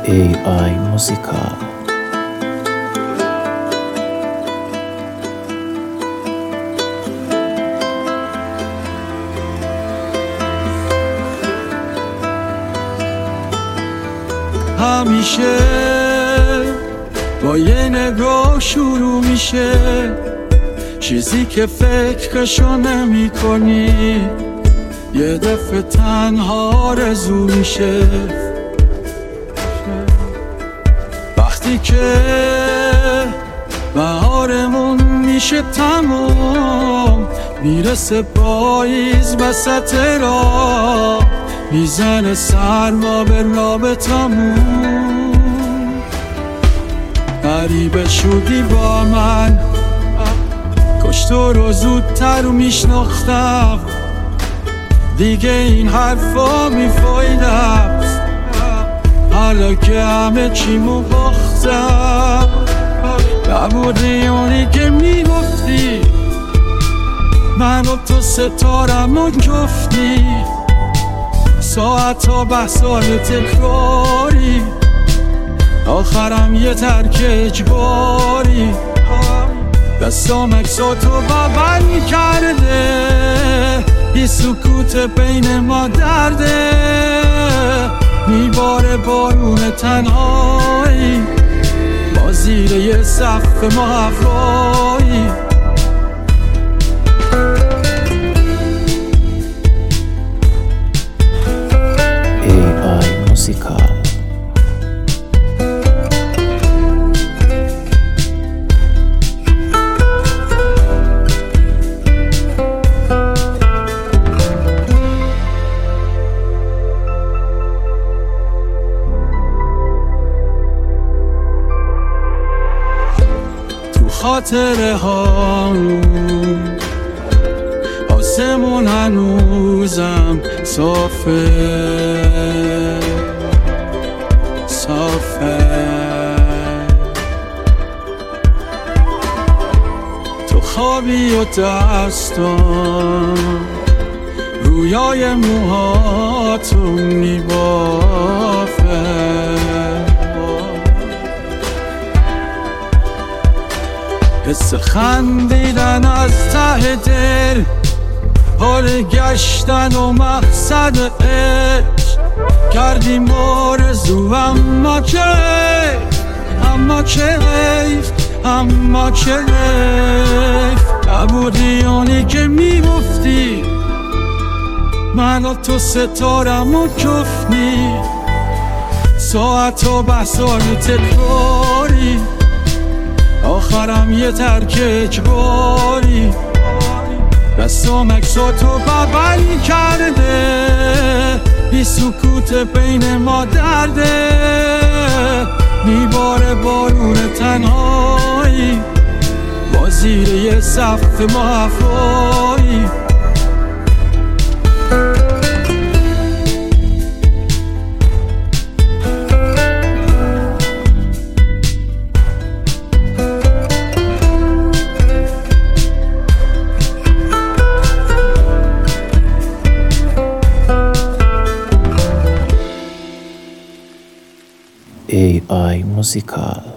AI موزیکال. همیشه با یه نگاه شروع میشه، چیزی که فکرشو نمی کنی یه دفعه تنها آرزو میشه. وقتی که بهارمون میشه تمام، میرسه پاییز وسط راه، میزنه سرما به رابطمون. غریبه شدی با من، کاش تو رو زودتر رو میشناختم، دیگه این حرفا میفایدم، حالا که همه چیمو باختم. نبودی اونی که میگفتی من و تو ستارم و جفتی، ساعت ها بحثای تکراری، آخرم یه ترک اجباری. دستام اکساتو بغل کرده، بی سکوت بین ما درده، میباره بارون تنهایی، ما زیر یه سقف ما هوایی. AI موزیکال. خاطره ها آسمون هنوزم صافه صافه، تو خوابی و دستان رویای موهاتو میبافه، حس خندیدن از ته دل، حال گشتن و مقصد عشق، کردیم آرزو اما که نبودی اونی که میگفتی من و تو ستارم و جفتی، ساعت و بحثای تکراری، آخرم یه ترک اجباری. دستام اکساتو بغل کرده، بی سکوت بین ما درده، میباره بارون تنهایی، با زیر یه سقف ما هوایی. AI موزیکال.